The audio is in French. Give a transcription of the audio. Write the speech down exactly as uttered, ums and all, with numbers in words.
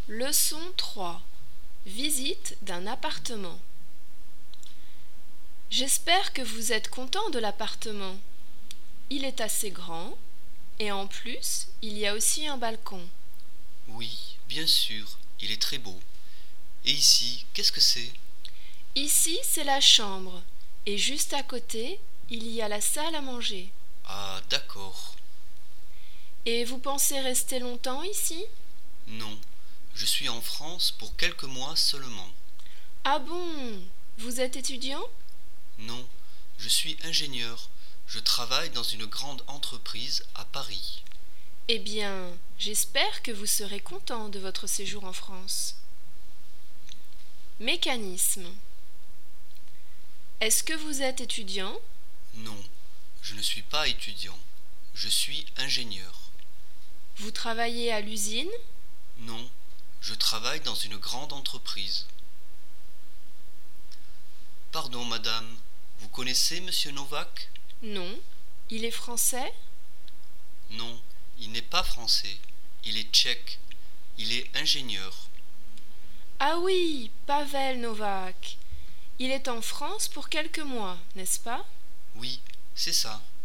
Leçon trois. Visite d'un appartement. J'espère que vous êtes content de l'appartement. Il est assez grand et en plus, il y a aussi un balcon. Oui, bien sûr, il est très beau. Et ici, qu'est-ce que c'est? Ici, c'est la chambre et juste à côté, il y a la salle à manger. Ah, d'accord. Et vous pensez rester longtemps ici? Non, je suis en France pour quelques mois seulement. Ah bon? Vous êtes étudiant? Non, je suis ingénieur. Je travaille dans une grande entreprise à Paris. Eh bien, j'espère que vous serez content de votre séjour en France. Mécanisme. Est-ce que vous êtes étudiant? Non, je ne suis pas étudiant. Je suis ingénieur. Vous travaillez à l'usine? Non, je travaille dans une grande entreprise. Pardon, madame, vous connaissez monsieur Novak? Non. Il est français? Non, il n'est pas français. Il est tchèque. Il est ingénieur. Ah oui, Pavel Novak. Il est en France pour quelques mois, n'est-ce pas? Oui, c'est ça.